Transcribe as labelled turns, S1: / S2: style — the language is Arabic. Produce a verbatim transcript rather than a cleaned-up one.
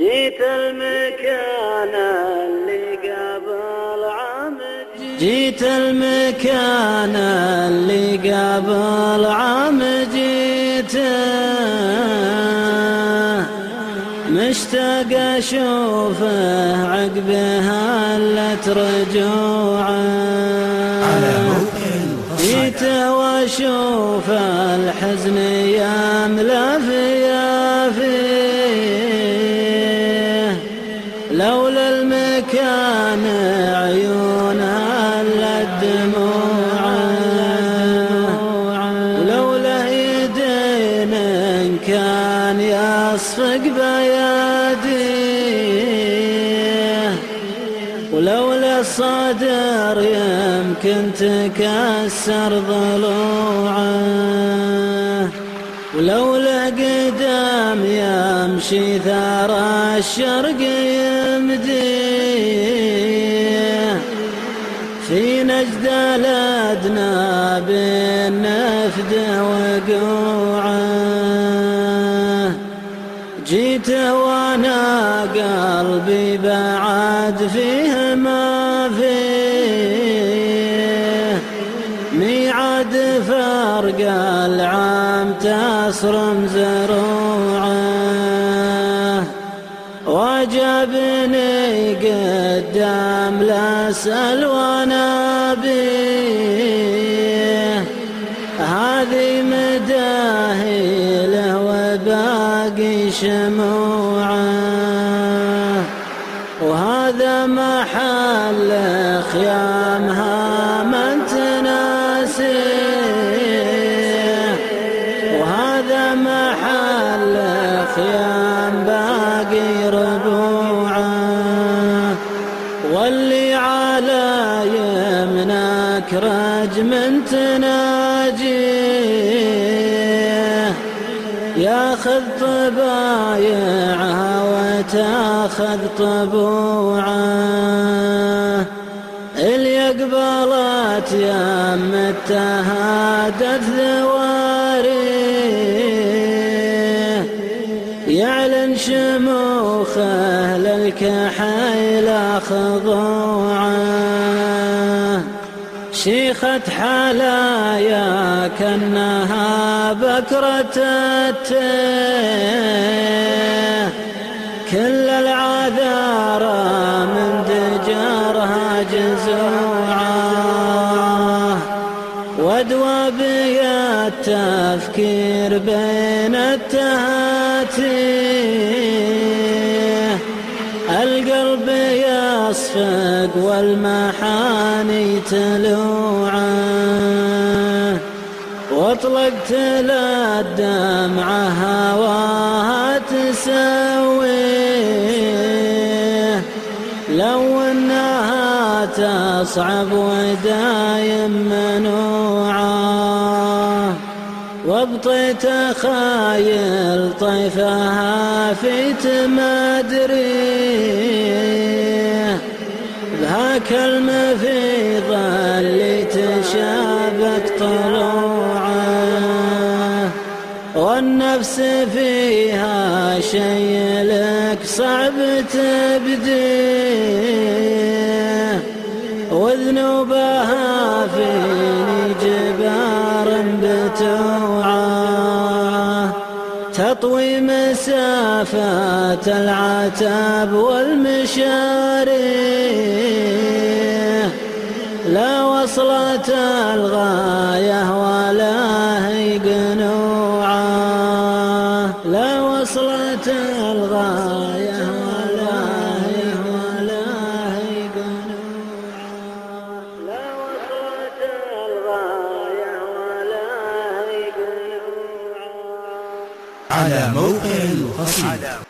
S1: جيت المكان اللي قبل عام جيت
S2: جيت المكان اللي قبل عام جيته مشتاق اشوفه عقبها هلت رجوعه جيته واشوف الحزن يملا فيا فيه لولا المكان عيونها للدموعه ولولا يدين إن كان يصفق بيديه ولولا الصدر يمكن تكسر ضلوعه ولولا قدام يمشي ثار الشرق يمديه في نجد الأدنى بالنفد وقوعه جيت وانا قلبي بعد فيه ما فيه ميعاد فرق العام تصرم زروعه وجبني قدام لاسأل وانا بيه هذه مداهي له وباقي شموعه وهذا محل خيامها من تناسيه وهذا محل خيام باقي ربوعه واللي على يمنك رجم تناجيه ياخذ طبايعها وتاخذ طبوعه اللي قبلت يم التهادت ذواريه يعلن شموخه للكحيل خضوعه شيخة حلايا كأنها بكرة التيه كل العذارى من دجرها جزوعه وادوابي التفكير بين التهاتيه القلب يصفق والمحاني تلوعه واطلقت للدمعة هواها تسويه لو انها تصعب ودايم منوعه وابطيت اخايل طيفها في تمادريه بهاك المفيض اللي تشابك طلوعه والنفس فيها شي لك صعب تبديه وذنوبها فيني جبار بتوعه تطوي مسافات العتاب والمشاريه لا وصلت الغاية ولا هي قنوعه لا وصلت الغاية ولا هي ولا هي قنوعه لا وصلت الغاية ولا هي قنوعه
S3: على موقع القصيدة.